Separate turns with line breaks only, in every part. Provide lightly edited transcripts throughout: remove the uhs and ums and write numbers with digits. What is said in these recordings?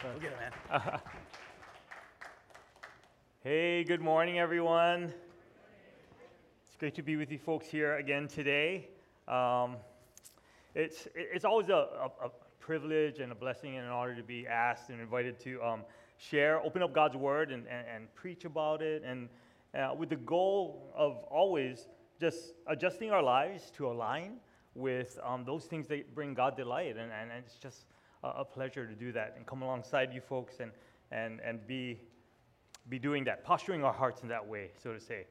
Look at it, man. Hey, good morning, everyone. It's great to be with you folks here again today. Um, it's always a privilege and a blessing and an honor to be asked and invited to share, open up God's Word and preach about it, and with the goal of always just adjusting our lives to align with those things that bring God delight. And it's just a pleasure to do that and come alongside you folks and be doing that, posturing our hearts in that way, so to say.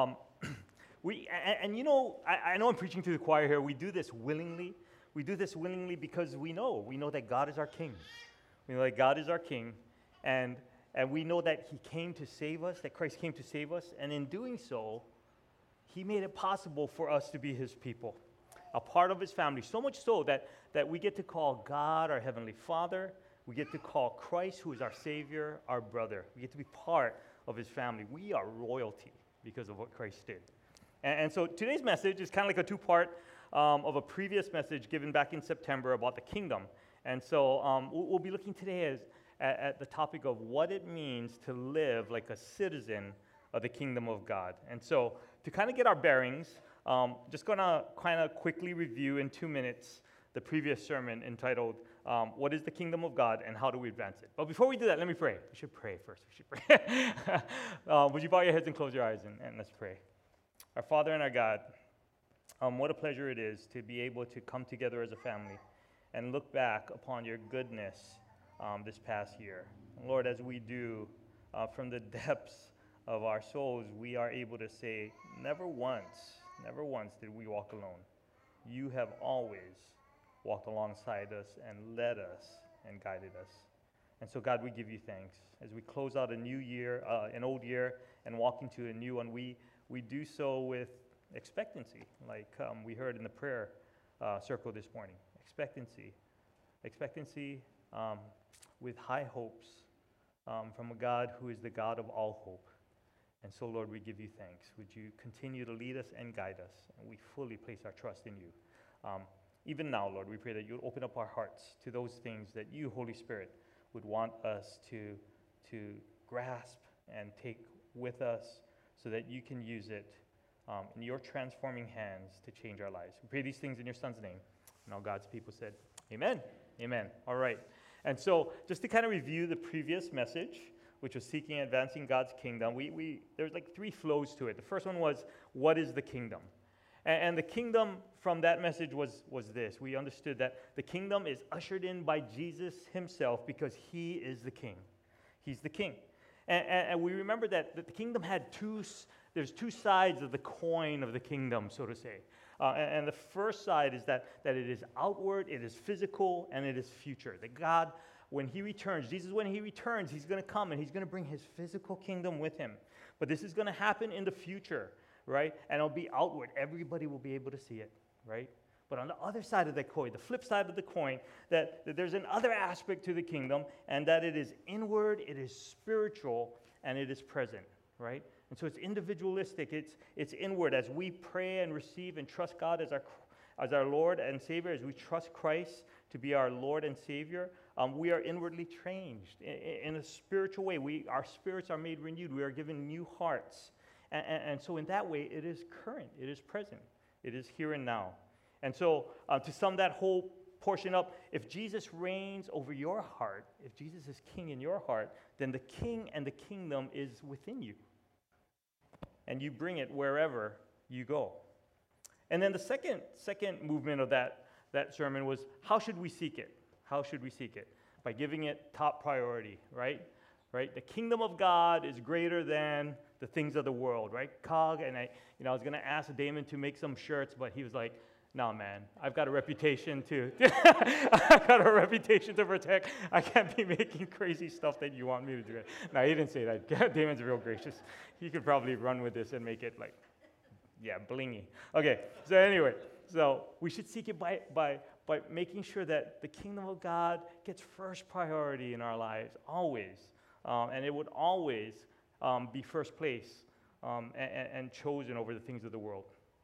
You know, I know I'm preaching to the choir here. We do this willingly. We do this willingly because we know that God is our King. We know that God is our King, and we know that He came to save us, that Christ came to save us, and in doing so, He made it possible for us to be His people, a part of His family, so much so that we get to call God our Heavenly Father. We get to call Christ, who is our Savior, our brother. We get to be part of His family. We are royalty because of what Christ did. And so today's message is kind of like a two-part of a previous message given back in September about the kingdom. And so we'll be looking today at the topic of what it means to live like a citizen of the kingdom of God. And so to kind of get our bearings, just going to kind of quickly review in 2 minutes the previous sermon entitled, What is the Kingdom of God and How do we Advance It? But before we do that, let me pray. We should pray first. Would you bow your heads and close your eyes and let's pray. Our Father and our God, what a pleasure it is to be able to come together as a family and look back upon your goodness this past year. Lord, as we do, from the depths of our souls, we are able to say, never once did we walk alone. You have always walked alongside us and led us and guided us. And so, God, we give you thanks. As we close out a new year, an old year, and walk into a new one, we do so with expectancy, like we heard in the prayer circle this morning. Expectancy with high hopes from a God who is the God of all hope. And so, Lord, we give you thanks. Would you continue to lead us and guide us? And we fully place our trust in you. Even now, Lord, we pray that you'll open up our hearts to those things that you, Holy Spirit, would want us to grasp and take with us so that you can use it in your transforming hands to change our lives. We pray these things in your Son's name. And all God's people said, amen. Amen. All right. And so just to kind of review the previous message, which was seeking and advancing God's kingdom, there's like three flows to it. The first one was, what is the kingdom? And the kingdom from that message was this. We understood that the kingdom is ushered in by Jesus himself because he is the king. He's the king. And we remember that the kingdom had there's two sides of the coin of the kingdom, so to say. And the first side is that it is outward, it is physical, and it is future. That God, when he returns, Jesus, when he returns, he's going to come and he's going to bring his physical kingdom with him. But this is going to happen in the future, right? And it'll be outward. Everybody will be able to see it, right? But on the other side of the coin, the flip side of the coin, that there's another aspect to the kingdom, and that it is inward, it is spiritual, and it is present, right? And so it's individualistic, it's inward. As we pray and receive and trust God as our Lord and Savior, as we trust Christ to be our Lord and Savior, we are inwardly changed in a spiritual way. Our spirits are made renewed. We are given new hearts. And so in that way, it is current, it is present, it is here and now. And so to sum that whole portion up, if Jesus reigns over your heart, if Jesus is king in your heart, then the king and the kingdom is within you. And you bring it wherever you go. And then the second movement of that sermon was, how should we seek it? How should we seek it? By giving it top priority, right? Right? The kingdom of God is greater than the things of the world, right? Cog, and I was going to ask Damon to make some shirts, but he was like, no, man, I've got a reputation to protect. I can't be making crazy stuff that you want me to do. No, he didn't say that. Damon's real gracious. He could probably run with this and make it like, blingy. Okay, so anyway, so we should seek it by making sure that the kingdom of God gets first priority in our lives, always. And it would always be first place and chosen over the things of the world.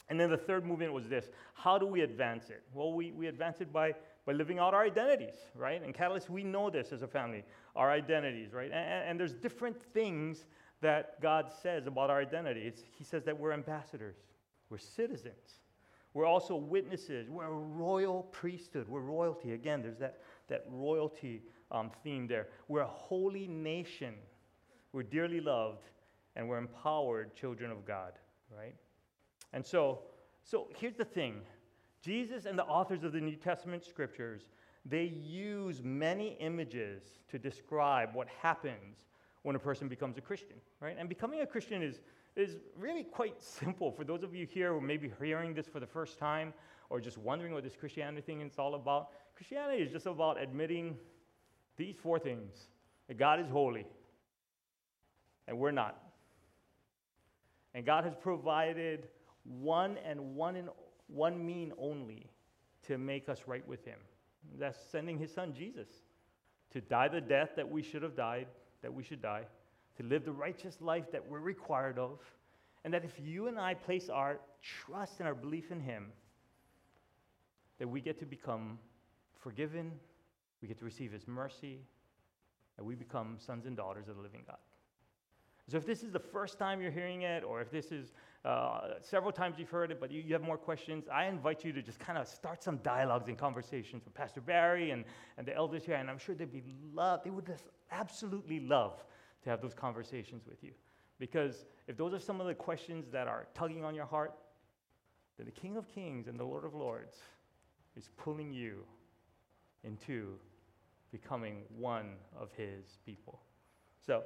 And then the third movement was this: how do we advance it? Well, we advance it by living out our identities, right? And Catalyst, we know this as a family, our identities, right? And there's different things that God says about our identities. He says that we're ambassadors, we're citizens, we're also witnesses, we're a royal priesthood, we're royalty. Again, there's that royalty theme there. We're a holy nation, we're dearly loved, and we're empowered children of God, right? And so here's the thing. Jesus and the authors of the New Testament scriptures, they use many images to describe what happens when a person becomes a Christian, right? And becoming a Christian is really quite simple. For those of you here who may be hearing this for the first time or just wondering what this Christianity thing is all about, Christianity is just about admitting these four things: that God is holy, and we're not. And God has provided one mean only to make us right with him. That's sending his son Jesus to die the death that we should have died, that we should die, to live the righteous life that we're required of, and that if you and I place our trust and our belief in him, that we get to become forgiven, we get to receive his mercy, and we become sons and daughters of the living God. So if this is the first time you're hearing it, or if this is several times you've heard it, but you have more questions, I invite you to just kind of start some dialogues and conversations with Pastor Barry and the elders here, and I'm sure they would just absolutely love to have those conversations with you. Because if those are some of the questions that are tugging on your heart, then the King of Kings and the Lord of Lords is pulling you into becoming one of his people. So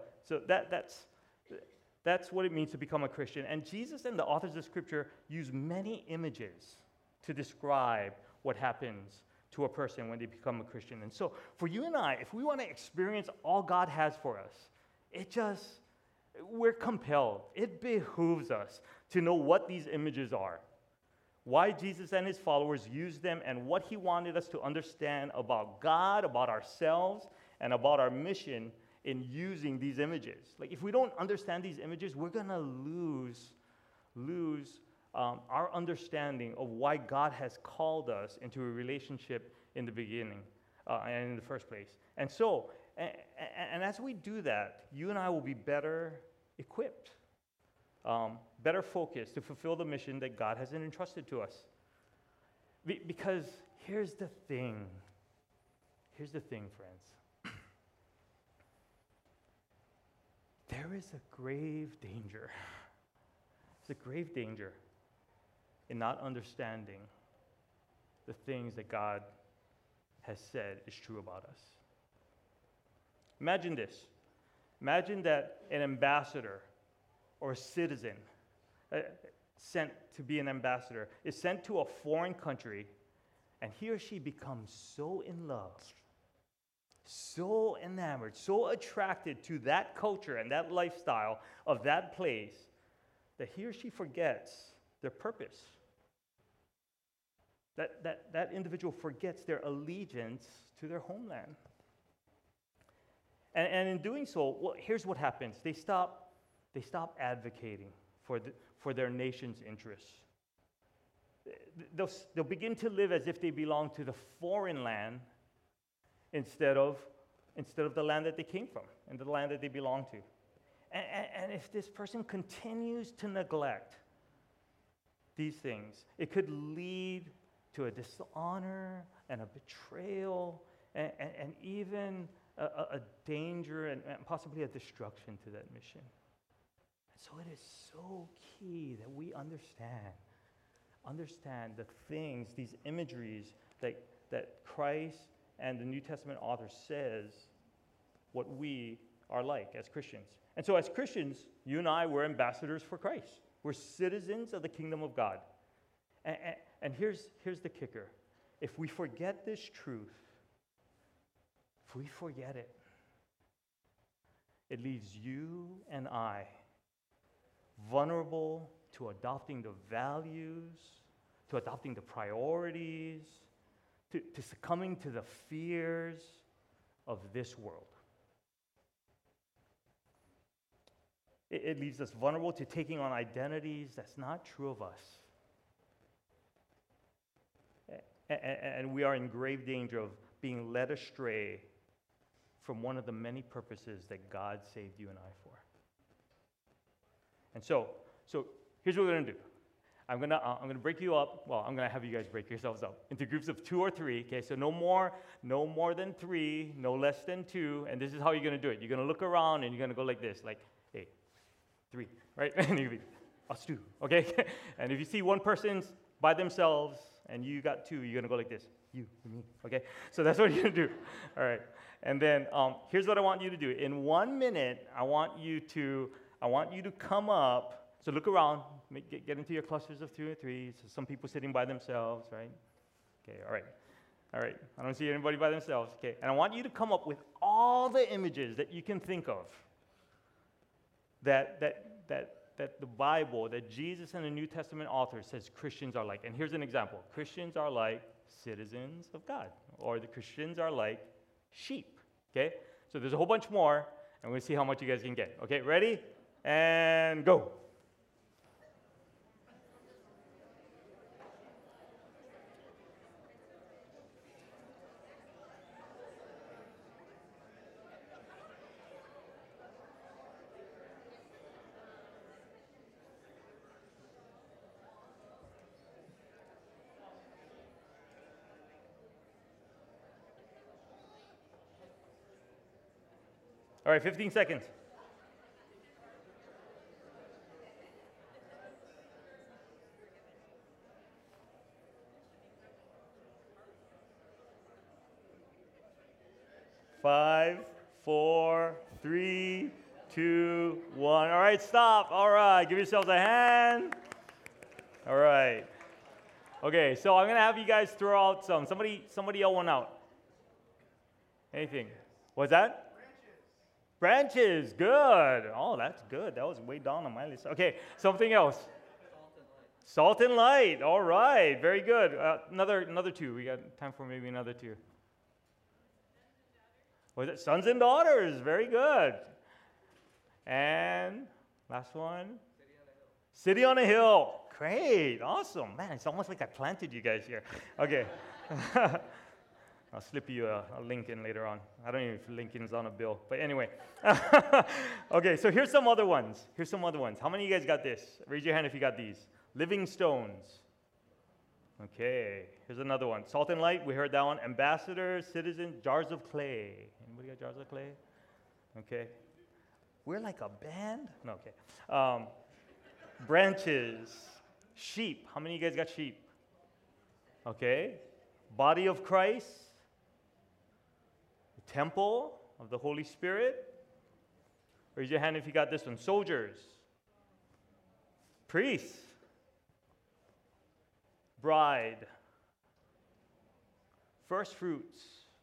that's what it means to become a Christian. And Jesus and the authors of Scripture use many images to describe what happens to a person when they become a Christian. And so for you and I, if we want to experience all God has for us, we're compelled. It behooves us to know what these images are, why Jesus and his followers used them, and what he wanted us to understand about God, about ourselves, and about our mission in using these images. Like, if we don't understand these images, we're going to lose our understanding of why God has called us into a relationship in the beginning and in the first place. And so, and as we do that, you and I will be better equipped, better focused to fulfill the mission that God has entrusted to us. Because here's the thing, friends. There is a grave danger. There's a grave danger in not understanding the things that God has said is true about us. Imagine this. Imagine that an ambassador or a citizen sent to be an ambassador is sent to a foreign country, and he or she becomes so in love, so enamored, so attracted to that culture and that lifestyle of that place that he or she forgets their purpose. That individual forgets their allegiance to their homeland. And in doing so, well, here's what happens. They stop advocating for their nation's interests. They'll begin to live as if they belong to the foreign land instead of the land that they came from and the land that they belong to. And if this person continues to neglect these things, it could lead to a dishonor and a betrayal and even a danger and possibly a destruction to that mission. And so it is so key that we understand the things, these imageries that Christ and the New Testament author says what we are like as Christians. And so as Christians, you and I, we're ambassadors for Christ. We're citizens of the kingdom of God. And here's the kicker. If we forget this truth, if we forget it, it leaves you and I vulnerable to adopting the values, to adopting the priorities, to succumbing to the fears of this world. It leaves us vulnerable to taking on identities that's not true of us. And we are in grave danger of being led astray from one of the many purposes that God saved you and I for. And so here's what we're going to do. I'm gonna break you up. Well, I'm gonna have you guys break yourselves up into groups of 2 or 3. Okay, so no more than 3, no less than 2. And this is how you're gonna do it. You're gonna look around and you're gonna go like this, like, hey, 3, right? And you'll be us 2. Okay. And if you see one person's by themselves and you got 2, you're gonna go like this, you, me. Okay. So that's what you're gonna do. All right. And then here's what I want you to do. In 1 minute, I want you to come up. So look around, get into your clusters of 2 or 3. So some people sitting by themselves, right? Okay, all right. I don't see anybody by themselves. Okay, and I want you to come up with all the images that you can think of that the Bible, that Jesus and the New Testament author says Christians are like. And here's an example. Christians are like citizens of God, or the Christians are like sheep. Okay, so there's a whole bunch more, and we'll see how much you guys can get. Okay, ready? And go. All right, 15 seconds. Five, 4, 3, 2, 1. All right, stop. All right, give yourselves a hand. All right. Okay, so I'm gonna have you guys throw out some. Somebody yell one out. Anything? What's that? Branches, good. Oh, that's good. That was way down on my list. Okay, something else. Salt and light. All right, very good. Another 2. We got time for maybe another 2. Was it sons and daughters? Very good. And last one. City on a hill. Great, awesome. Man, it's almost like I planted you guys here. Okay. I'll slip you a link in later on. I don't even know if Lincoln's on a bill. But anyway. Okay, so here's some other ones. How many of you guys got this? Raise your hand if you got these. Living stones. Okay, here's another one. Salt and light, we heard that one. Ambassadors, citizens, jars of clay. Anybody got jars of clay? Okay. We're like a band? No, okay. Branches. Sheep. How many of you guys got sheep? Okay. Body of Christ. Temple of the Holy Spirit. Raise your hand if you got this one. Soldiers. Priests. Bride. First fruits.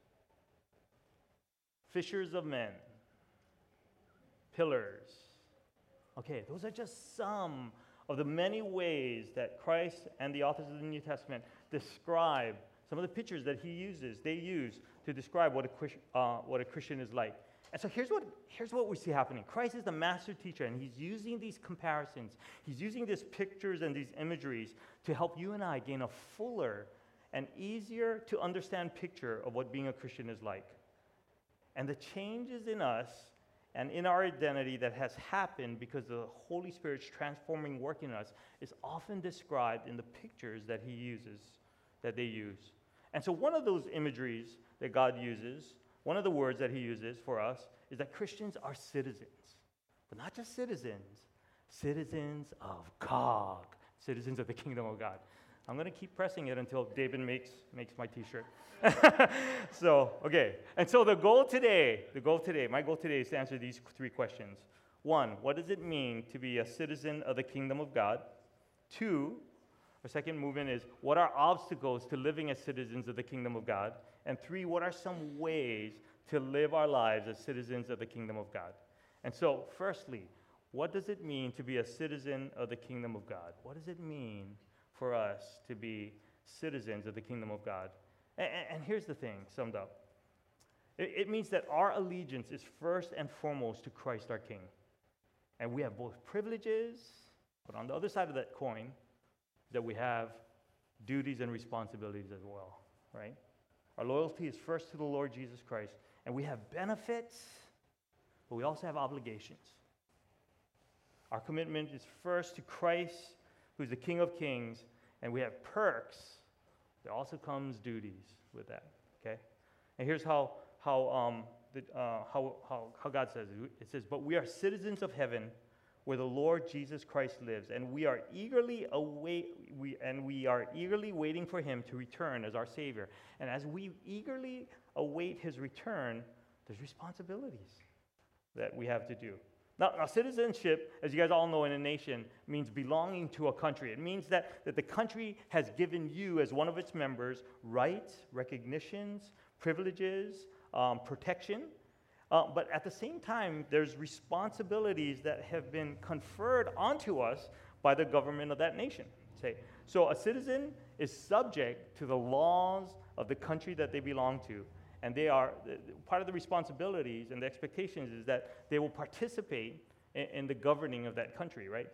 Fishers of men. Pillars. Okay, those are just some of the many ways that Christ and the authors of the New Testament describe some of the pictures that they use to describe what a Christian is like. And so here's what we see happening. Christ is the master teacher, and he's using these comparisons. He's using these pictures and these imageries to help you and I gain a fuller and easier to understand picture of what being a Christian is like. And the changes in us and in our identity that has happened because the Holy Spirit's transforming work in us is often described in the pictures that they use. And so one of those imageries that God uses, one of the words that he uses for us, is that Christians are citizens. But not just citizens of God, citizens of the kingdom of God. I'm going to keep pressing it until David makes my t-shirt. So, okay. And so my goal today is to answer these 3 questions. 1, what does it mean to be a citizen of the kingdom of God? 2, our second movement is, what are obstacles to living as citizens of the kingdom of God? And 3, what are some ways to live our lives as citizens of the kingdom of God? And so, firstly, what does it mean to be a citizen of the kingdom of God? What does it mean for us to be citizens of the kingdom of God? And here's the thing, summed up. It means that our allegiance is first and foremost to Christ our King. And we have both privileges, but on the other side of that coin, that we have duties and responsibilities as well, right? Our loyalty is first to the Lord Jesus Christ, and we have benefits, but we also have obligations. Our commitment is first to Christ, who's the King of Kings, and we have perks. There also comes duties with that, okay? And here's how God says it. It says, "But we are citizens of heaven, where the Lord Jesus Christ lives, and we are eagerly waiting for him to return as our Savior." And as we eagerly await his return, there's responsibilities that we have to do. Now, citizenship, as you guys all know, in a nation means belonging to a country. It means that the country has given you, as one of its members, rights, recognitions, privileges, protection. But at the same time, there's responsibilities that have been conferred onto us by the government of that nation. So a citizen is subject to the laws of the country that they belong to. And they are, part of the responsibilities and the expectations is that they will participate in the governing of that country, right?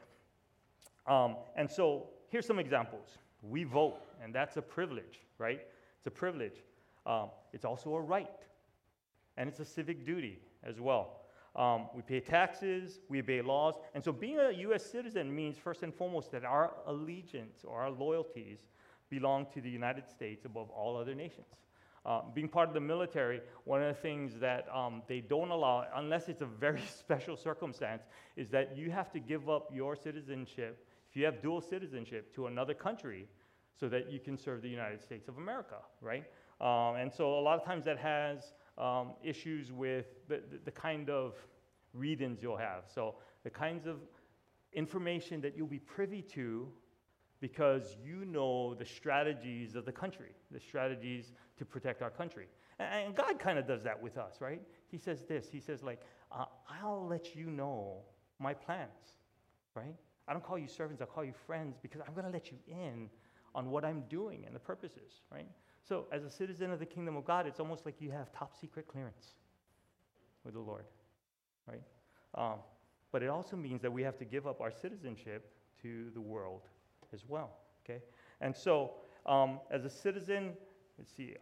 And so here's some examples. We vote, and that's a privilege, right? It's a privilege. It's also a right, and it's a civic duty as well. We pay taxes, we obey laws, and so being a U.S. citizen means first and foremost that our allegiance or our loyalties belong to the United States above all other nations. Being part of the military, one of the things that they don't allow, unless it's a very special circumstance, is that you have to give up your citizenship, if you have dual citizenship, to another country so that you can serve the United States of America, right? And so a lot of times that has issues with the kind of read-ins you'll have. So the kinds of information that you'll be privy to because you know the strategies of the country, the strategies to protect our country. And God kind of does that with us, right? He says this, he says like, I'll let you know my plans, right? I don't call you servants, I'll call you friends because I'm going to let you in on what I'm doing and the purposes, right? So as a citizen of the kingdom of God, it's almost like you have top secret clearance with the Lord, right? But it also means that we have to give up our citizenship to the world as well, okay? And so as a citizen, let's see,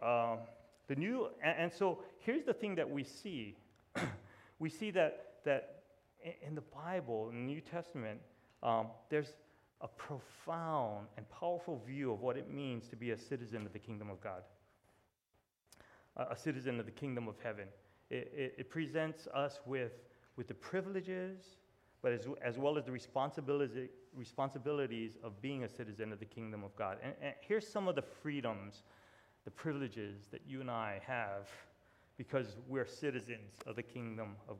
and so here's the thing that we see. We see that in the Bible, in the New Testament, there's a profound and powerful view of what it means to be a citizen of the kingdom of God, a citizen of the kingdom of heaven. It presents us with the privileges, but as well as the responsibilities of being a citizen of the kingdom of God. And here's some of the freedoms, the privileges that you and I have because we're citizens of the kingdom of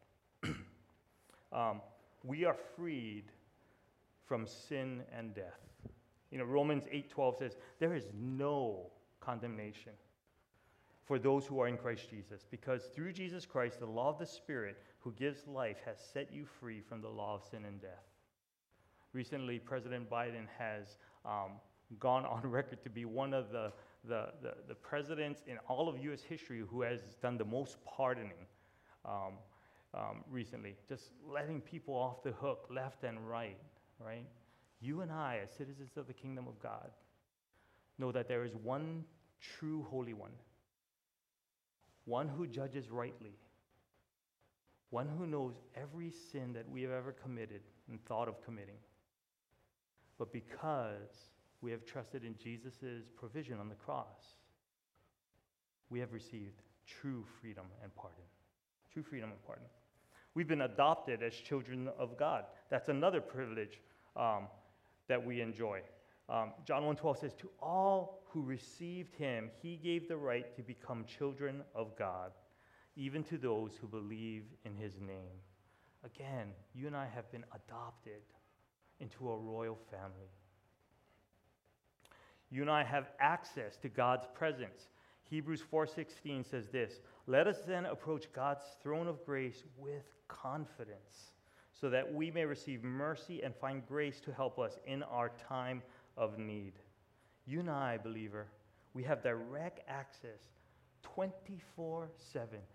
God. We are freed from sin and death. You know, Romans 8:12 says, there is no condemnation for those who are in Christ Jesus, because through Jesus Christ, the law of the Spirit who gives life has set you free from the law of sin and death. Recently, President Biden has gone on record to be one of the presidents in all of U.S. history who has done the most pardoning recently, just letting people off the hook left and right. Right? You and I, as citizens of the kingdom of God, know that there is one true Holy one who judges rightly, one who knows every sin that we have ever committed and thought of committing. But because we have trusted in Jesus' provision on the cross, we have received true freedom and pardon. True freedom and pardon. We've been adopted as children of God. That's another privilege that we enjoy. John 1:12 says, to all who received him, he gave the right to become children of God, even to those who believe in his name. Again, you and I have been adopted into a royal family. You and I have access to God's presence. Hebrews 4:16 says this, let us then approach God's throne of grace with confidence, so that we may receive mercy and find grace to help us in our time of need. You and I, believer, we have direct access 24/7,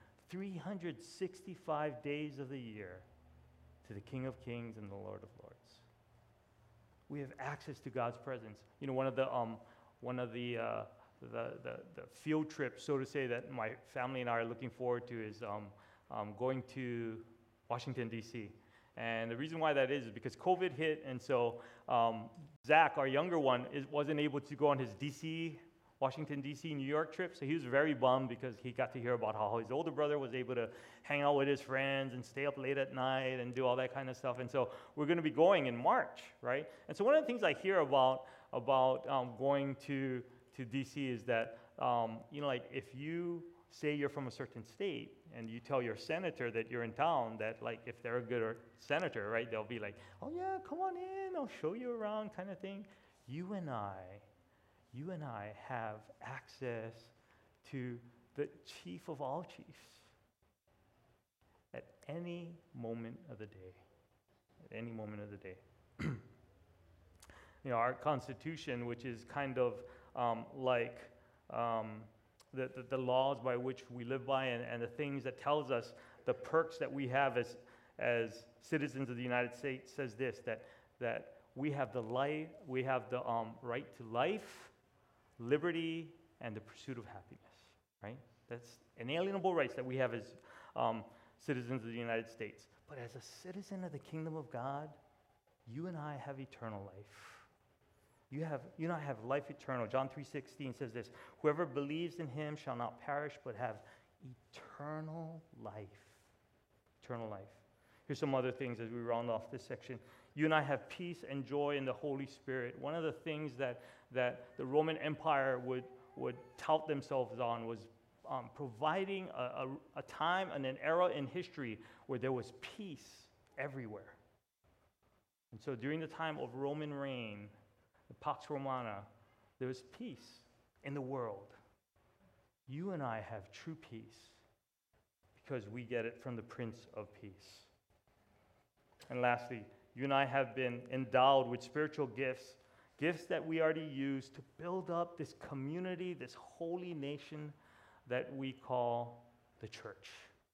365 days of the year to the King of Kings and the Lord of Lords. We have access to God's presence. You know, one of the one of the field trips, so to say, that my family and I are looking forward to is going to Washington, D.C. And the reason why that is because COVID hit, and so Zach, our younger one, wasn't able to go on his Washington, D.C., New York trip, so he was very bummed because he got to hear about how his older brother was able to hang out with his friends and stay up late at night and do all that kind of stuff. And so we're going to be going in March, right? And so one of the things I hear about going to D.C. is that, like if you say you're from a certain state and you tell your senator that you're in town, that like if they're a good senator, right, they'll be like, oh yeah, come on in, I'll show you around kind of thing. You and I have access to the chief of all chiefs at any moment of the day. At any moment of the day. Our Constitution, which is kind of like the laws by which we live by and the things that tells us the perks that we have as citizens of the United States, says this, that we have the right to life, liberty, and the pursuit of happiness, right? That's inalienable rights that we have as citizens of the United States. But as a citizen of the kingdom of God, you and I have eternal life. You and I have life eternal. John 3:16 says this, whoever believes in him shall not perish, but have eternal life. Eternal life. Here's some other things as we round off this section. You and I have peace and joy in the Holy Spirit. One of the things that the Roman Empire would tout themselves on was providing a time and an era in history where there was peace everywhere. And so during the time of Roman reign, the Pax Romana, there was peace in the world. You and I have true peace because we get it from the Prince of Peace. And lastly, you and I have been endowed with spiritual gifts that we are to use to build up this community, this holy nation that we call the church.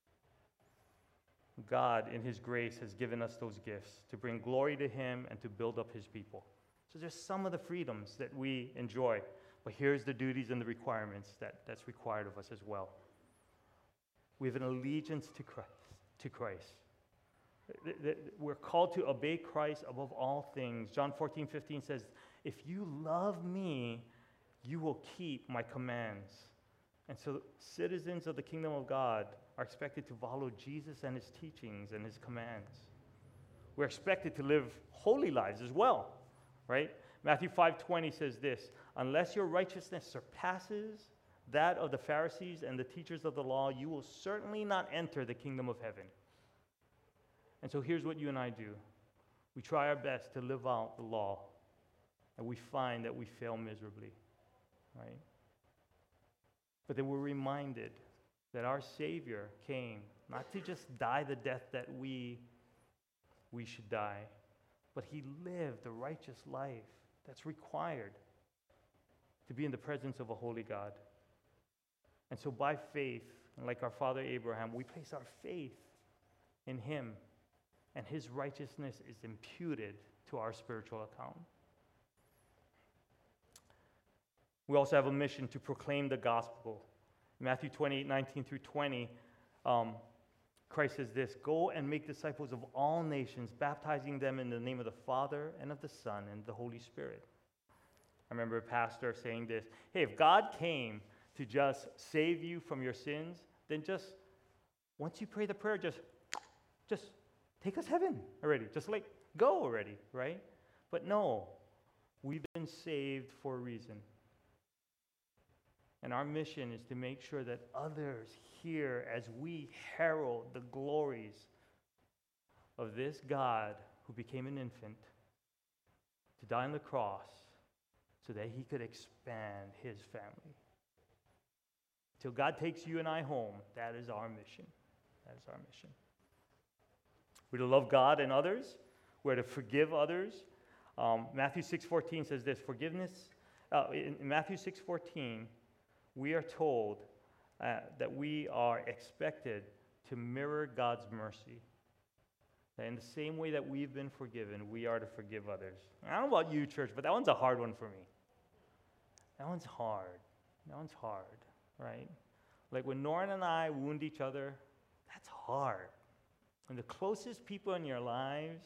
God, in his grace, has given us those gifts to bring glory to him and to build up his people. So there's some of the freedoms that we enjoy, but here's the duties and the requirements that's required of us as well. We have an allegiance to Christ. We're called to obey Christ above all things. John 14:15 says, if you love me, you will keep my commands. And so citizens of the kingdom of God are expected to follow Jesus and his teachings and his commands. We're expected to live holy lives as well, right? Matthew 5:20 says this, unless your righteousness surpasses that of the Pharisees and the teachers of the law, you will certainly not enter the kingdom of heaven. And so here's what you and I do. We try our best to live out the law, and we find that we fail miserably, right? But then we're reminded that our Savior came not to just die the death that we should die, but he lived the righteous life that's required to be in the presence of a holy God. And so by faith, and like our father Abraham, we place our faith in him, and his righteousness is imputed to our spiritual account. We also have a mission to proclaim the gospel. Matthew 28:19 through 20, Christ says this, go and make disciples of all nations, baptizing them in the name of the Father and of the Son and the Holy Spirit. I remember a pastor saying this, hey, if God came to just save you from your sins, then just, once you pray the prayer, just take us heaven already. Just like, go already, right? But no, we've been saved for a reason. And our mission is to make sure that others hear as we herald the glories of this God who became an infant to die on the cross so that he could expand his family. Till God takes you and I home, that is our mission. That is our mission. We're to love God and others. We're to forgive others. Matthew 6:14 says this, forgiveness. In Matthew 6:14, we are told that we are expected to mirror God's mercy. That in the same way that we've been forgiven, we are to forgive others. I don't know about you, church, but that one's a hard one for me. That one's hard. That one's hard, right? Like when Norrin and I wound each other, that's hard. And the closest people in your lives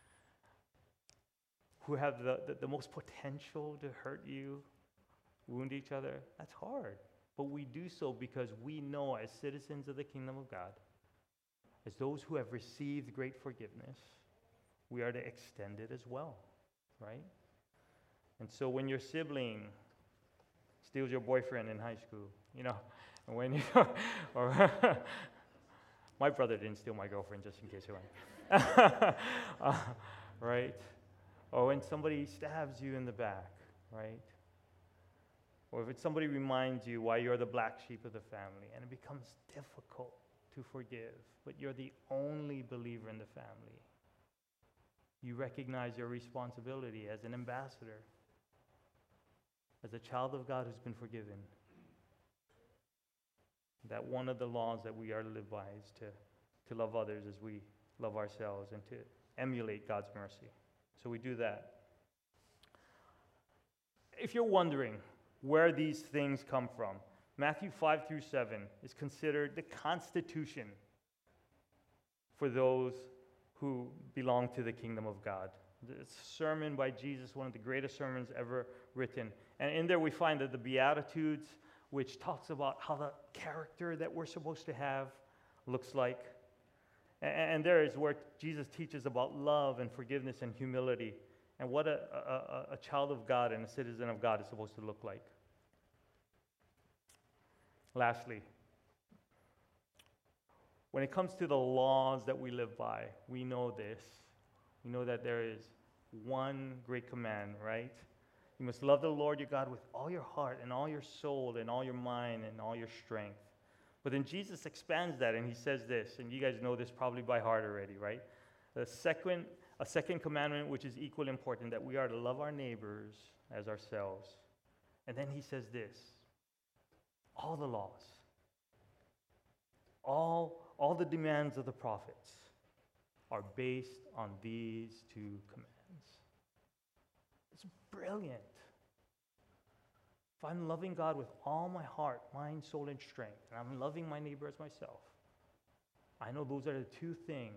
who have the most potential to hurt you, wound each other, that's hard. But we do so because we know, as citizens of the kingdom of God, as those who have received great forgiveness, we are to extend it as well, right? And so when your sibling steals your boyfriend in high school, and when you, or my brother didn't steal my girlfriend, just in case you want, right? Or when somebody stabs you in the back, right? Or if somebody reminds you why you're the black sheep of the family, and it becomes difficult to forgive, but you're the only believer in the family. You recognize your responsibility as an ambassador, as a child of God who's been forgiven. That one of the laws that we are to live by is to love others as we love ourselves and to emulate God's mercy. So we do that. If you're wondering where these things come from, Matthew 5 through 7 is considered the constitution for those who belong to the kingdom of God. It's a sermon by Jesus, one of the greatest sermons ever written. And in there we find that the Beatitudes, which talks about how the character that we're supposed to have looks like. And there is where Jesus teaches about love and forgiveness and humility and what a child of God and a citizen of God is supposed to look like. Lastly, when it comes to the laws that we live by, we know this. We know that there is one great command, right? You must love the Lord your God with all your heart and all your soul and all your mind and all your strength. But then Jesus expands that and he says this, and you guys know this probably by heart already, right? A second commandment which is equally important, that we are to love our neighbors as ourselves. And then he says this, all the laws, all the demands of the prophets are based on these two commands. It's brilliant. If I'm loving God with all my heart, mind, soul, and strength, and I'm loving my neighbor as myself, I know those are the two things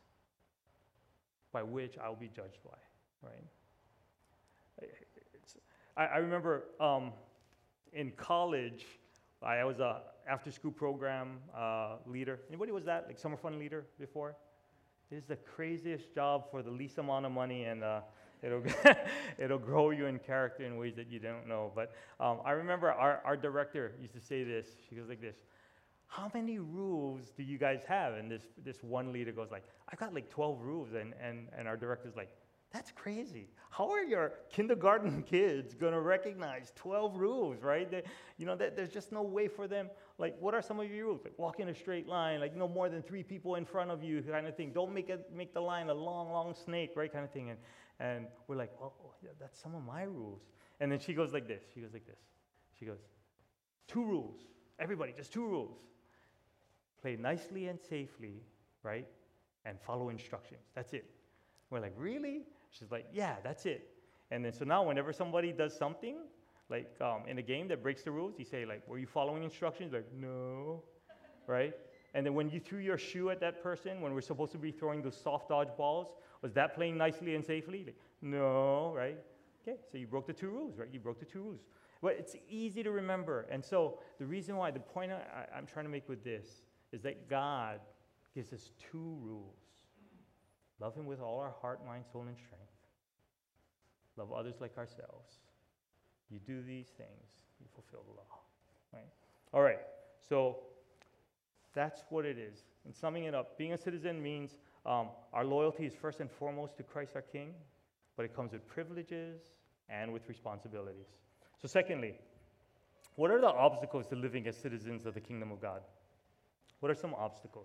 by which I'll be judged by, right? I remember in college, I was a after-school program leader. Anybody was that, like summer fun leader before? It is the craziest job for the least amount of money, and it'll grow you in character in ways that you don't know. But I remember our director used to say this. She goes like this, how many rules do you guys have? And this one leader goes like, I've got like 12 rules. And our director's like, that's crazy. How are your kindergarten kids going to recognize 12 rules, right? There's just no way for them. Like, what are some of your rules? Like, walk in a straight line, like no more than 3 people in front of you, kind of thing. Don't make the line a long, long snake, right, kind of thing. And we're like, well, yeah, that's some of my rules. And then she goes like this. She goes, 2 rules. Everybody, just 2 rules. Play nicely and safely, right? And follow instructions. That's it. We're like, really? She's like, yeah, that's it. And then so now whenever somebody does something, like in a game that breaks the rules, you say like, were you following instructions? Like, no, right? And then when you threw your shoe at that person, when we're supposed to be throwing those soft dodge balls, was that playing nicely and safely? Like, no, right? Okay, so you broke the 2 rules, right? You broke the 2 rules. But it's easy to remember. And so the reason why, the point I'm trying to make with this is that God gives us 2 rules. Love him with all our heart, mind, soul, and strength. Love others like ourselves. You do these things, you fulfill the law. Right? All right, so that's what it is. And summing it up, being a citizen means our loyalty is first and foremost to Christ our King, but it comes with privileges and with responsibilities. So secondly, what are the obstacles to living as citizens of the kingdom of God? What are some obstacles?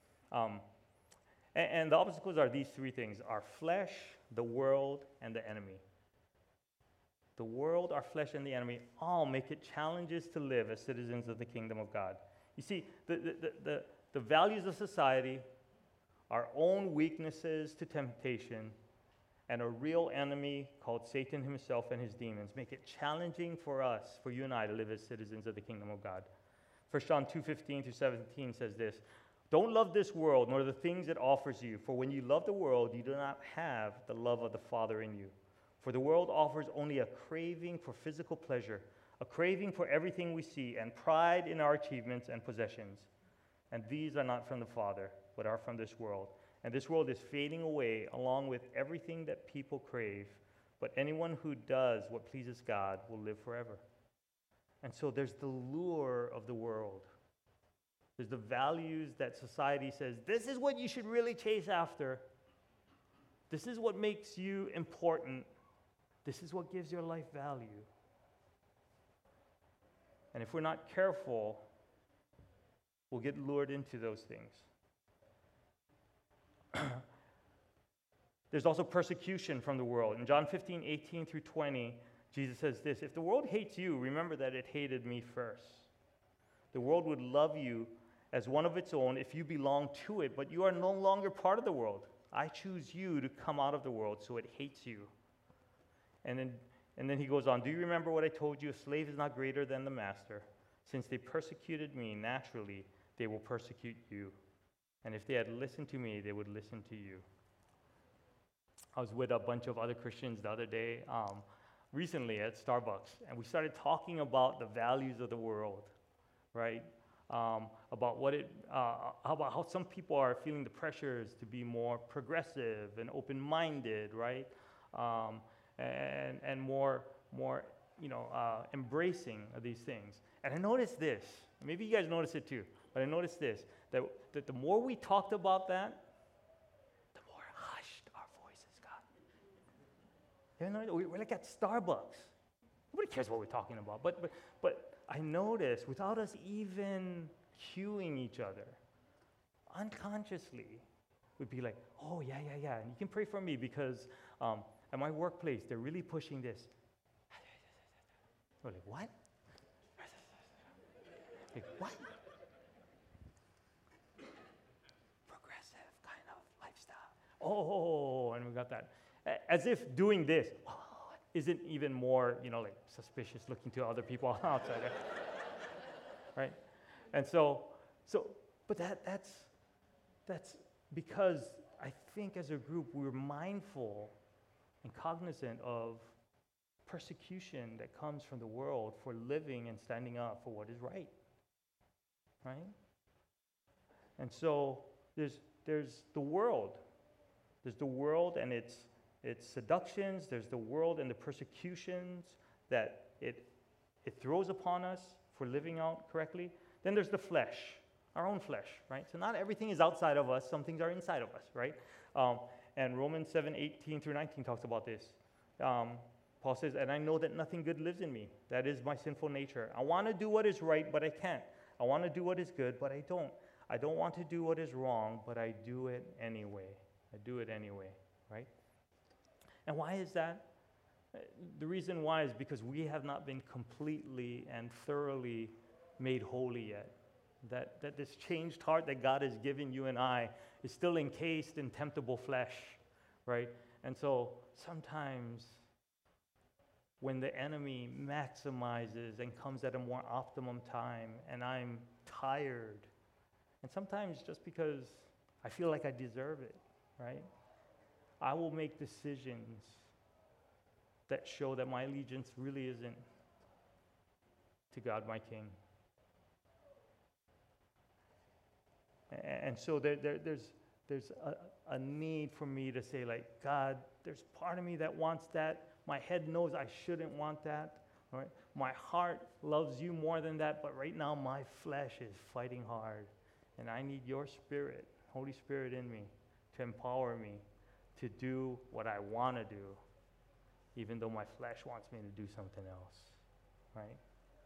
And the obstacles are these 3 things: our flesh, the world, and the enemy. The world, our flesh, and the enemy all make it challenges to live as citizens of the kingdom of God. You see, the values of society, our own weaknesses to temptation, and a real enemy called Satan himself and his demons make it challenging for us, for you and I, to live as citizens of the kingdom of God. 1 John 2:15 through 17 says this, "Don't love this world, nor the things it offers you, for when you love the world, you do not have the love of the Father in you. For the world offers only a craving for physical pleasure, a craving for everything we see, and pride in our achievements and possessions. And these are not from the Father, but are from this world. And this world is fading away along with everything that people crave, but anyone who does what pleases God will live forever." And so there's the lure of the world. There's the values that society says, this is what you should really chase after. This is what makes you important. This is what gives your life value. And if we're not careful, we'll get lured into those things. There's also persecution from the world. In John 15:18 through 20, Jesus says this, "If the world hates you, remember that it hated me first. The world would love you as one of its own if you belong to it, but you are no longer part of the world. I choose you to come out of the world, so it hates you." And then he goes on, "Do you remember what I told you? A slave is not greater than the master. Since they persecuted me, naturally, they will persecute you. And if they had listened to me, they would listen to you." I was with a bunch of other Christians the other day, recently at Starbucks, and we started talking about the values of the world, right? About about how some people are feeling the pressures to be more progressive and open-minded, right? And more embracing of these things. And I noticed this. Maybe you guys noticed it too, but I noticed this, that the more we talked about that, the more hushed our voices got. You know, we're like at Starbucks. Nobody cares what we're talking about. But I noticed, without us even cueing each other, unconsciously, we'd be like, "Oh, yeah, and you can pray for me because at my workplace, they're really pushing this." We're like, "What?" Like, "What?" Progressive kind of lifestyle. Oh, and we got that. As if doing this isn't even more, like suspicious looking to other people outside, right? And but that's because I think as a group we're mindful and cognizant of persecution that comes from the world for living and standing up for what is right, right? And so there's the world. There's the world and its seductions. There's the world and the persecutions that it throws upon us for living out correctly. Then there's the flesh, our own flesh, right? So not everything is outside of us. Some things are inside of us, right? And Romans 7:18 through 19 talks about this. Paul says, "And I know that nothing good lives in me. That is my sinful nature. I want to do what is right, but I can't. I want to do what is good, but I don't. I don't want to do what is wrong, but I do it anyway." I do it anyway, right? And why is that? The reason why is because we have not been completely and thoroughly made holy yet. That this changed heart that God has given you and I is still encased in temptable flesh, right? And so sometimes when the enemy maximizes and comes at a more optimum time and I'm tired, and sometimes just because I feel like I deserve it, right? I will make decisions that show that my allegiance really isn't to God, my King. And so there's a need for me to say, like, "God, there's part of me that wants that. My head knows I shouldn't want that. Right? My heart loves you more than that, but right now my flesh is fighting hard. And I need your Spirit, Holy Spirit in me, to empower me to do what I want to do, even though my flesh wants me to do something else." Right?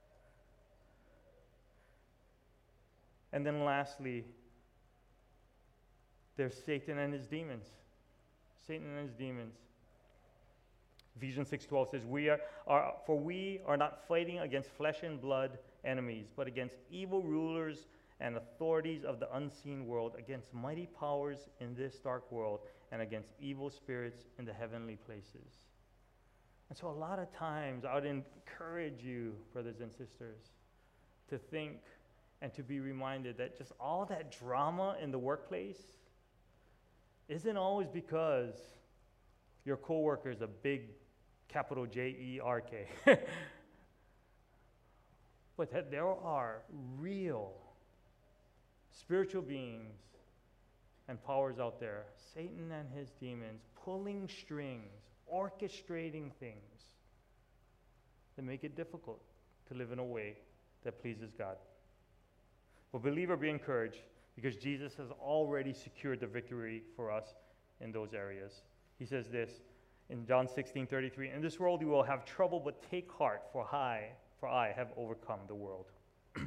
And then lastly, there's Satan and his demons. Satan and his demons. Ephesians 6:12 says, "For we are not fighting against flesh and blood enemies, but against evil rulers and authorities of the unseen world, against mighty powers in this dark world, and against evil spirits in the heavenly places. And so a lot of times I would encourage you, brothers and sisters, to think and to be reminded that just all that drama in the workplace isn't always because your coworker is a big capital Jerk. But that there are real spiritual beings and powers out there, Satan and his demons, pulling strings, orchestrating things that make it difficult to live in a way that pleases God. But believer, be encouraged, because Jesus has already secured the victory for us in those areas. He says this in John 16:33, "In this world you will have trouble, but take heart, for I have overcome the world." Which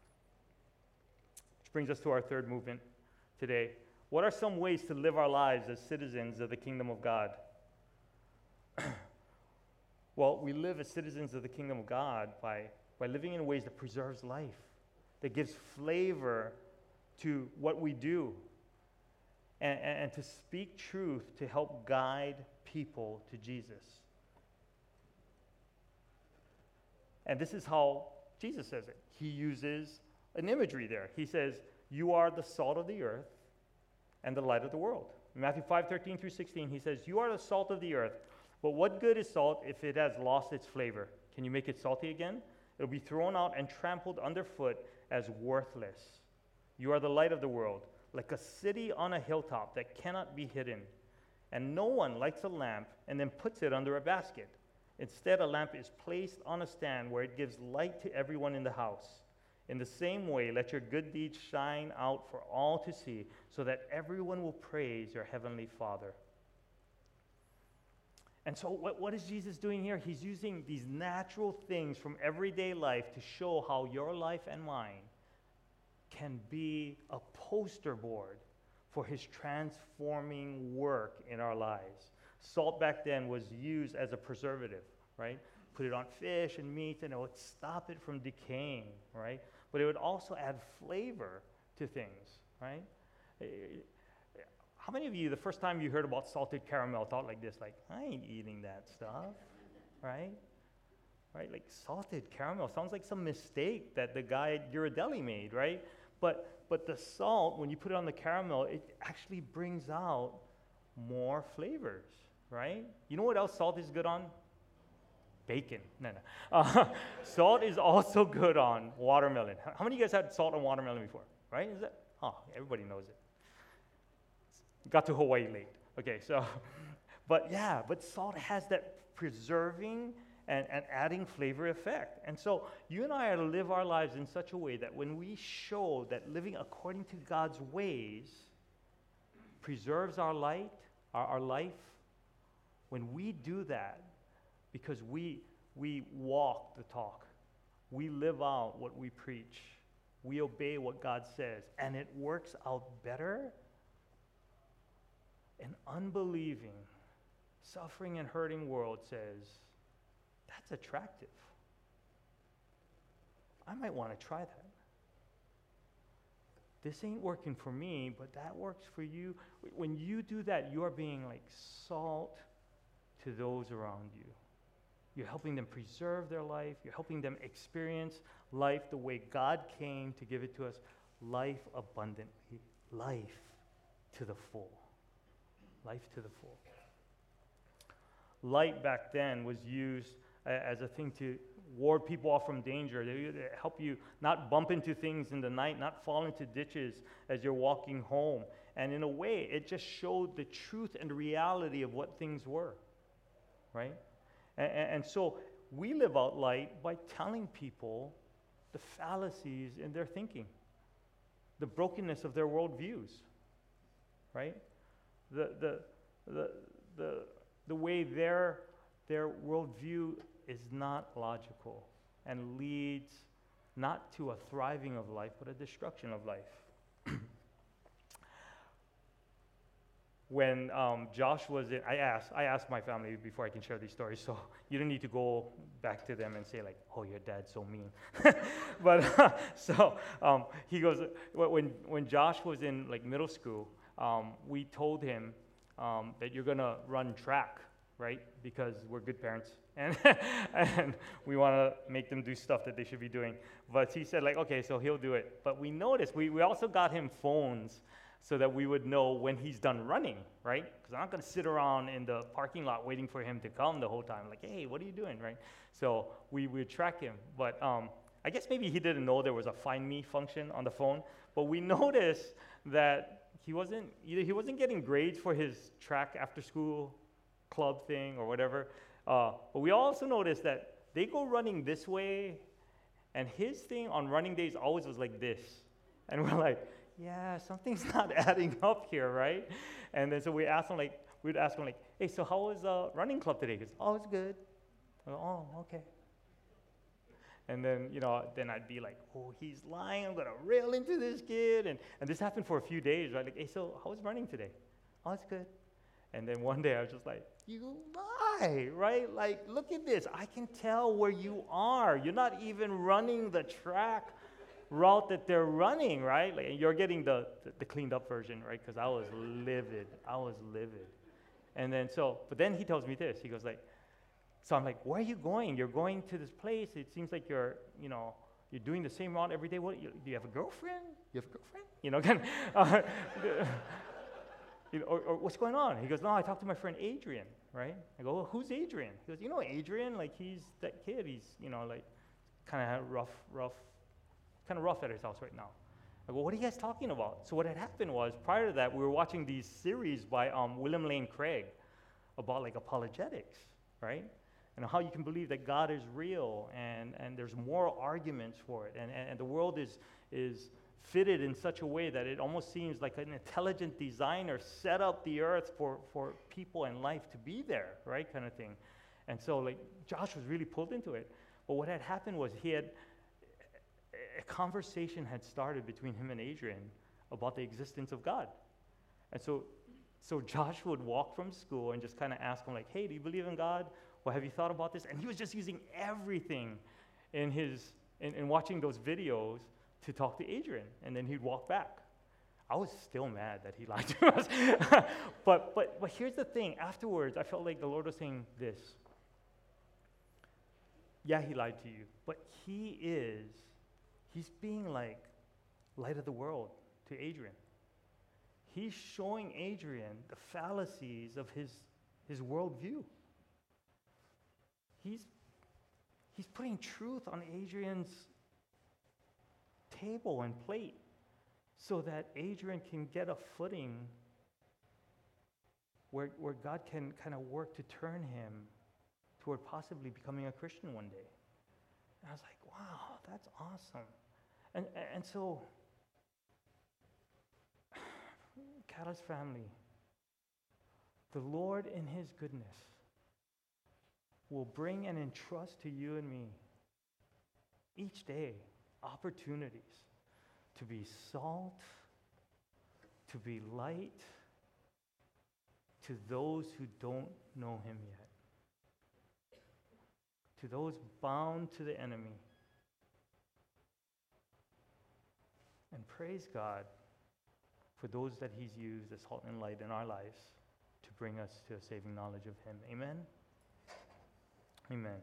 brings us to our third movement today. What are some ways to live our lives as citizens of the kingdom of God? Well, we live as citizens of the kingdom of God by living in ways that preserves life, that gives flavor to what we do, and to speak truth to help guide people to Jesus. And this is how Jesus says it. He uses an imagery there. He says, "You are the salt of the earth and the light of the world." In Matthew 5:13 through 16, he says, "You are the salt of the earth, but what good is salt if it has lost its flavor? Can you make it salty again? It'll be thrown out and trampled underfoot as worthless. You are the light of the world, like a city on a hilltop that cannot be hidden. And no one lights a lamp and then puts it under a basket. Instead, a lamp is placed on a stand where it gives light to everyone in the house. In the same way, let your good deeds shine out for all to see, so that everyone will praise your heavenly Father." And so what is Jesus doing here? He's using these natural things from everyday life to show how your life and mine can be a poster board for his transforming work in our lives. Salt back then was used as a preservative, right? Put it on fish and meat, and it would stop it from decaying, right? But it would also add flavor to things, right? How many of you, the first time you heard about salted caramel, thought like this, like, I ain't eating that stuff, right? Right? Like salted caramel sounds like some mistake that the guy at Ghirardelli made, right? But the salt, when you put it on the caramel, it actually brings out more flavors, right? You know what else salt is good on? Bacon. No. Salt is also good on watermelon. How many of you guys had salt on watermelon before, right? Is that? Oh, everybody knows it. Got to Hawaii late. Okay, so, but salt has that preserving and adding flavor effect. And so you and I are to live our lives in such a way that when we show that living according to God's ways preserves our light, our life, when we do that, because we walk the talk, we live out what we preach, we obey what God says, and it works out better, an unbelieving, suffering and hurting world says, that's attractive. I might want to try that. This ain't working for me, but that works for you. When you do that, you are being like salt to those around you. You're helping them preserve their life. You're helping them experience life the way God came to give it to us, life abundantly, life to the full. Life to the full. Light back then was used as a thing to ward people off from danger. They help you not bump into things in the night, not fall into ditches as you're walking home. And in a way, it just showed the truth and reality of what things were, right? And so we live out light by telling people the fallacies in their thinking, the brokenness of their worldviews, right? The way their worldview is not logical and leads not to a thriving of life, but a destruction of life. when Josh was in, I asked my family before I can share these stories, so you don't need to go back to them and say like, oh, your dad's so mean. But he goes, when Josh was in like middle school, we told him that you're gonna run track, right? Because we're good parents, and and we want to make them do stuff that they should be doing. But he said like, okay, so he'll do it. But we noticed, we also got him phones so that we would know when he's done running, right? Because I'm not going to sit around in the parking lot waiting for him to come the whole time. Like, hey, what are you doing, right? So we would track him. But I guess maybe he didn't know there was a Find Me function on the phone. But we noticed that he wasn't getting grades for his track after school club thing or whatever. But we also noticed that they go running this way, and his thing on running days always was like this. And we're like, yeah, something's not adding up here, right? And then so we'd ask him like, hey, so how was running club today? He goes, oh, it's good. I go, oh, okay. And then, then I'd be like, oh, he's lying. I'm going to rail into this kid. And this happened for a few days, right? Like, hey, so how was running today? Oh, it's good. And then one day I was just like, you lie, right? Like, look at this. I can tell where you are. You're not even running the track route that they're running, right? Like, you're getting the cleaned up version, right? Because I was livid. And then but then he tells me this. He goes like, so I'm like, where are you going? You're going to this place. It seems like you're doing the same route every day. What, do you have a girlfriend? Or what's going on? He goes, no, I talked to my friend Adrian, right? I go, well, who's Adrian? He goes, Adrian, like he's that kid. He's, like kind of rough at his house right now. I go, what are you guys talking about? So what had happened was, prior to that, we were watching these series by William Lane Craig about like apologetics, right? And how you can believe that God is real, and there's moral arguments for it, and the world is fitted in such a way that it almost seems like an intelligent designer set up the earth for people and life to be there, right, kind of thing. And so like Josh was really pulled into it. But what had happened was a conversation had started between him and Adrian about the existence of God. And so Josh would walk from school and just kind of ask him like, hey, do you believe in God? Well, have you thought about this? And he was just using everything in watching those videos to talk to Adrian, and then he'd walk back. I was still mad that he lied to us. but here's the thing. Afterwards, I felt like the Lord was saying this. Yeah, he lied to you, but he's being like light of the world to Adrian. He's showing Adrian the fallacies of his worldview. He's putting truth on Adrian's table and plate so that Adrian can get a footing where God can kind of work to turn him toward possibly becoming a Christian one day. And I was like, wow, that's awesome. And so, Catalyst family, the Lord in his goodness will bring and entrust to you and me each day opportunities to be salt, to be light to those who don't know him yet, to those bound to the enemy. And praise God for those that he's used as salt and light in our lives to bring us to a saving knowledge of him. Amen? Amen.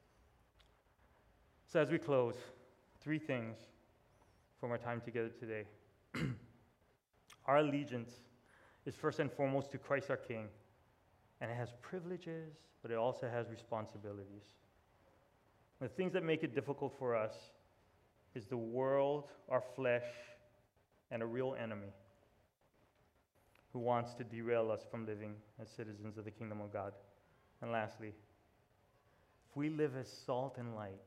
So as we close, 3 things from our time together today. Our allegiance is first and foremost to Christ our King, and it has privileges, but it also has responsibilities. The things that make it difficult for us is the world, our flesh, and a real enemy who wants to derail us from living as citizens of the kingdom of God. And lastly, if we live as salt and light,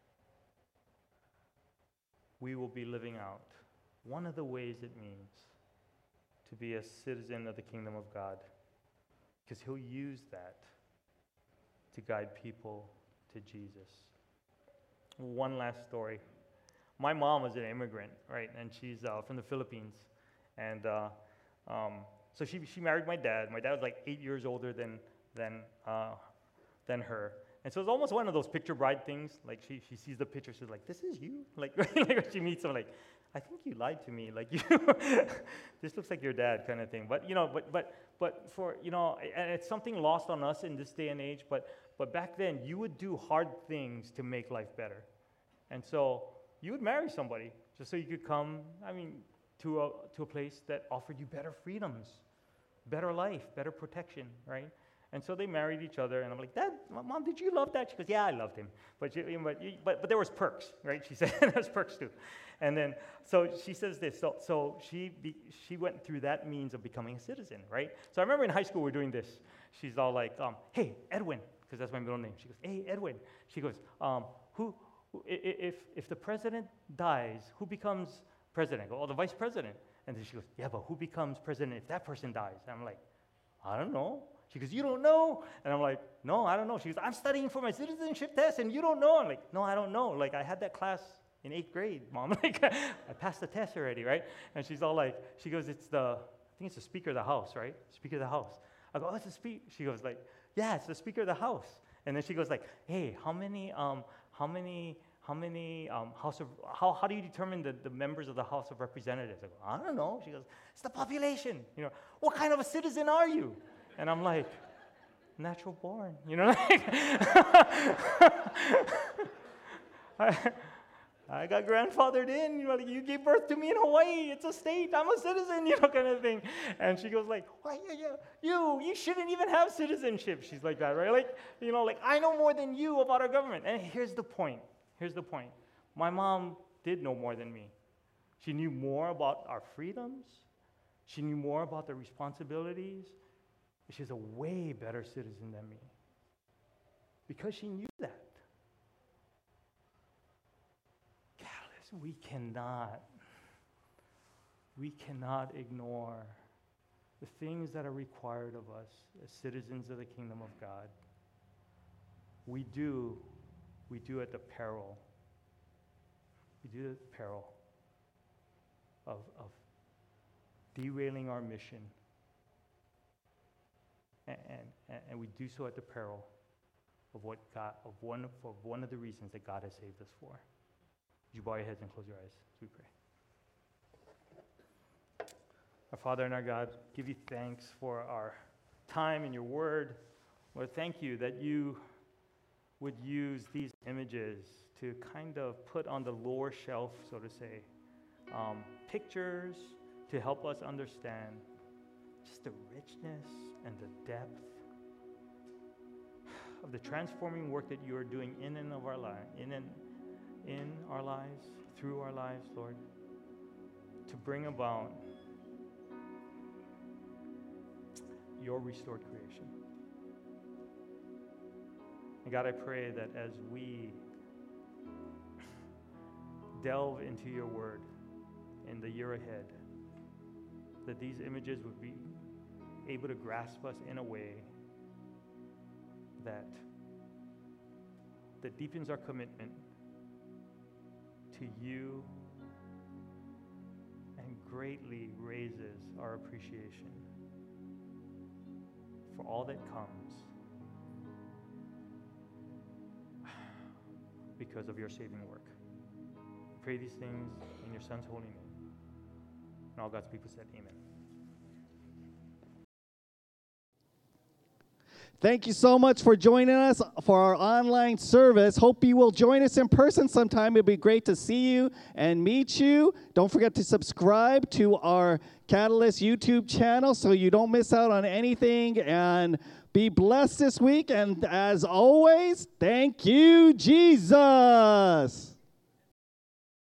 we will be living out one of the ways it means to be a citizen of the kingdom of God, because he'll use that to guide people to Jesus. One last story. My mom was an immigrant, right? And she's from the Philippines. And so she married my dad. My dad was like 8 years older than her. And so it's almost one of those picture bride things. Like she sees the picture, she's like, "This is you." Like when she meets him, like, "I think you lied to me. Like this looks like your dad," kind of thing. But but for and it's something lost on us in this day and age. But back then, you would do hard things to make life better, and so you would marry somebody just so you could come. To a place that offered you better freedoms, better life, better protection, right? And so they married each other, and I'm like, "Dad, Mom, did you love that?" She goes, "Yeah, I loved him, but there was perks, right?" She said, "There was perks too." And then, so she says this. So she went through that means of becoming a citizen, right? So I remember in high school we're doing this. She's all like, "Hey, Edwin," because that's my middle name. She goes, "Hey, Edwin." She goes, if the president dies, who becomes president?" I go, "Oh, the vice president." And then she goes, "Yeah, but who becomes president if that person dies?" And I'm like, "I don't know." She goes, "You don't know?" And I'm like, "No, I don't know." She goes, "I'm studying for my citizenship test, and you don't know?" I'm like, "No, I don't know. Like, I had that class in 8th grade, Mom. Like, I passed the test already, right?" And she's all like, she goes, I think it's the Speaker of the House, right? Speaker of the House. I go, "Oh, it's the Speaker." She goes like, "Yeah, it's the Speaker of the House." And then she goes like, "Hey, how do you determine the members of the House of Representatives?" I go, "I don't know." She goes, "It's the population. What kind of a citizen are you?" And I'm like, "Natural born." I got grandfathered in. You gave birth to me in Hawaii. It's a state. I'm a citizen, kind of thing. And she goes like, "Why, you shouldn't even have citizenship." She's like that, right? Like I know more than you about our government. And here's the point. My mom did know more than me. She knew more about our freedoms. She knew more about the responsibilities. She's a way better citizen than me because she knew that. Catalyst, we cannot ignore the things that are required of us as citizens of the kingdom of God. We do at the peril. We do at the peril of derailing our mission. And we do so at the peril of one of the reasons that God has saved us for. Would you bow your heads and close your eyes as we pray? Our Father and our God, give you thanks for our time in your word. Lord, thank you that you would use these images to kind of put on the lower shelf, so to say, pictures to help us understand just the richness and the depth of the transforming work that you are doing in our lives, through our lives, Lord, to bring about your restored creation. And God, I pray that as we delve into your word in the year ahead, that these images would be able to grasp us in a way that deepens our commitment to you and greatly raises our appreciation for all that comes because of your saving work. I pray these things in your Son's holy name. And all God's people said, amen.
Thank you so much for joining us for our online service. Hope you will join us in person sometime. It'll be great to see you and meet you. Don't forget to subscribe to our Catalyst YouTube channel so you don't miss out on anything. And be blessed this week. And as always, thank you, Jesus.